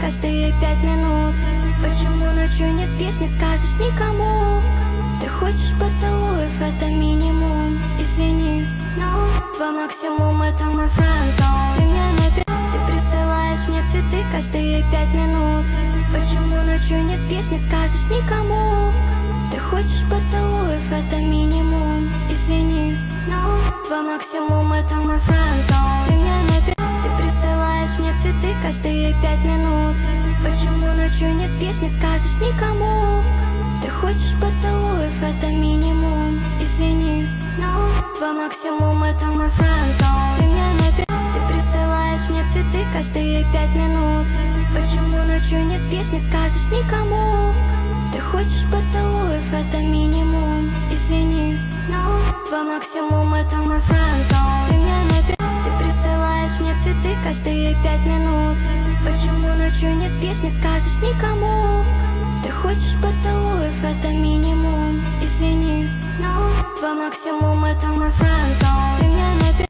каждые 5 минут. Почему ночью не спишь, не скажешь никому? Ты хочешь поцелуев, это минимум. Извини, но твой максимум это мой friendzone. Ты мне ты присылаешь мне цветы каждые 5 минут. Почему ночью не спишь, не скажешь никому? Ты хочешь поцелуев, это минимум. Извини, но твой максимум это мой friendzone. Ты мне ты присылаешь мне цветы каждые 5 минут. Почему ночью не спишь, не скажешь никому? Ты хочешь поцелуев, это минимум. Извини, но твой максимум это мой friendzone. Ты мне ты присылаешь мне цветы каждые 5 минут. Почему ночью не спишь, не скажешь никому? Ты хочешь поцелуев, это минимум. Извини, но твой максимум это мой friendzone. Ты мне ты присылаешь мне цветы каждые 5 минут. Почему ночью не спишь, не скажешь никому? Ты хочешь поцелуев, это минимум. Извини, но твой максимум это мой friendzone.